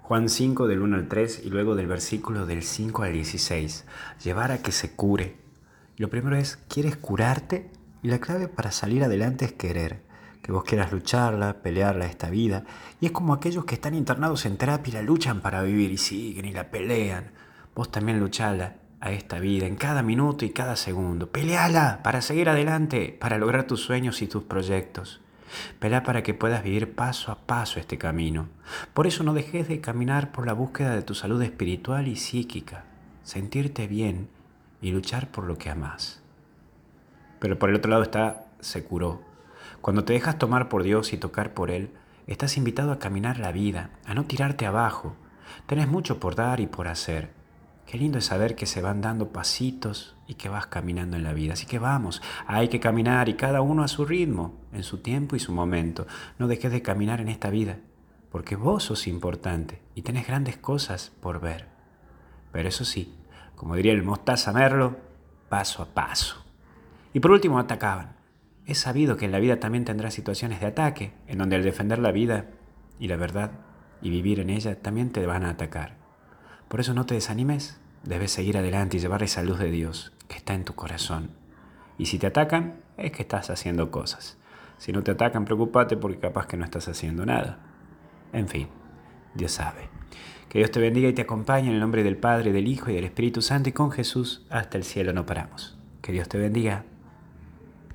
Juan 5 del 1 al 3 y luego del versículo del 5 al 16. Llevar a que se cure. Lo primero es, ¿quieres curarte? Y la clave para salir adelante es querer. Que vos quieras lucharla, pelearla esta vida. Y es como aquellos que están internados en terapia y la luchan para vivir y siguen y la pelean. Vos también luchala a esta vida en cada minuto y cada segundo. Peleala para seguir adelante, para lograr tus sueños y tus proyectos. Pelea para que puedas vivir paso a paso este camino. Por eso no dejes de caminar por la búsqueda de tu salud espiritual y psíquica, sentirte bien y luchar por lo que amás. Pero por el otro lado está, se curó. Cuando te dejas tomar por Dios y tocar por Él, estás invitado a caminar la vida, a no tirarte abajo. Tenés mucho por dar y por hacer. Qué lindo es saber que se van dando pasitos y que vas caminando en la vida. Así que vamos, hay que caminar y cada uno a su ritmo, en su tiempo y su momento. No dejes de caminar en esta vida, porque vos sos importante y tenés grandes cosas por ver. Pero eso sí, como diría el Mostaza Merlo, paso a paso. Y por último, atacaban. Es sabido que en la vida también tendrás situaciones de ataque, en donde al defender la vida y la verdad y vivir en ella también te van a atacar. Por eso no te desanimes, debes seguir adelante y llevar esa luz de Dios que está en tu corazón. Y si te atacan, es que estás haciendo cosas. Si no te atacan, preocúpate porque capaz que no estás haciendo nada. En fin, Dios sabe. Que Dios te bendiga y te acompañe en el nombre del Padre, del Hijo y del Espíritu Santo y con Jesús hasta el cielo no paramos. Que Dios te bendiga.